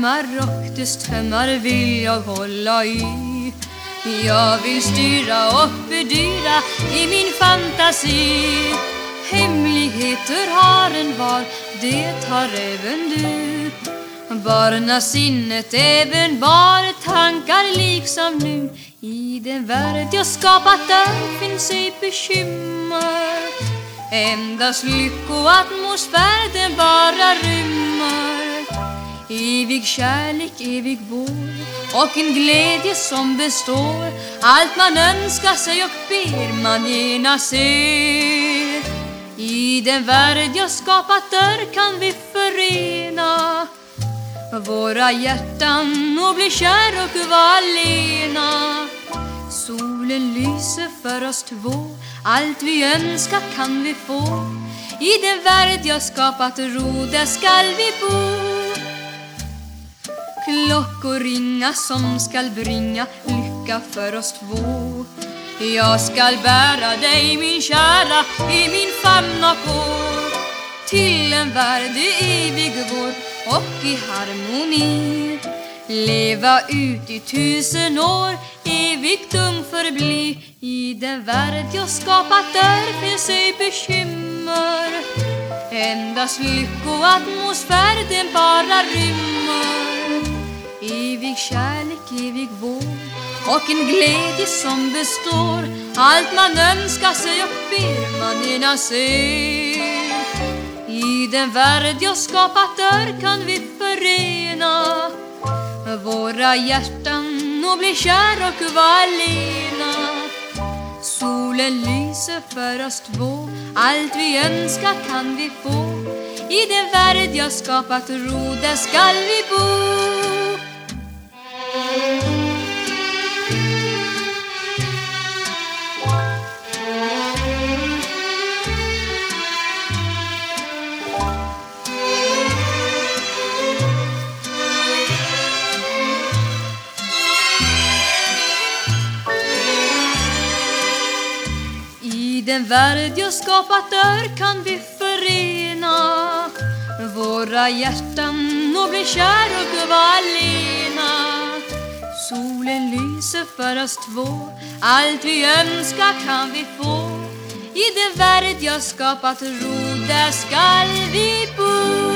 drömmar och drömmar vill jag hålla i. Jag vill styra och bedyra i min fantasi. Hemligheter har en var, det har även du. Barnasinnet även bara tankar liksom nu. I den värld jag skapat där finns ej bekymmer. Endast lyckoatmosfär den bara rymmer. Evig kärlek, evig vår och en glädje som består. Allt man önskar sig och ber man gärna ser. I den värld jag skapat där kan vi förena våra hjärtan och bli kär och vara alena. Solen lyser för oss två, allt vi önskar kan vi få. I den värld jag skapat ro, där skall vi bo. Klockor ringa som skall bringa lycka för oss två. Jag skall bära dig min kära i min famn och hår. Till en värld i evig vår och i harmoni. Leva ut i 1000 år, evigt ung förbli. I den värld jag skapat där finns ej bekymmer. Endast lyckoatmosfär den bara rymmer. Evig kärlek, evig vår och en glädje som består. Allt man önskar sig och ber man gärna ser. I den värld jag skapat där kan vi förena våra hjärtan och bli kär och vara alena. Solen lyser för oss två, allt vi önskar kan vi få. I den värld jag skapat ro, där skall vi bo. I den värld jag skapat där kan vi förena våra hjärtan och bli kär och vara alena. Solen lyser för oss två, allt vi önskar kan vi få. I den värld jag skapat ro, där skall vi bo.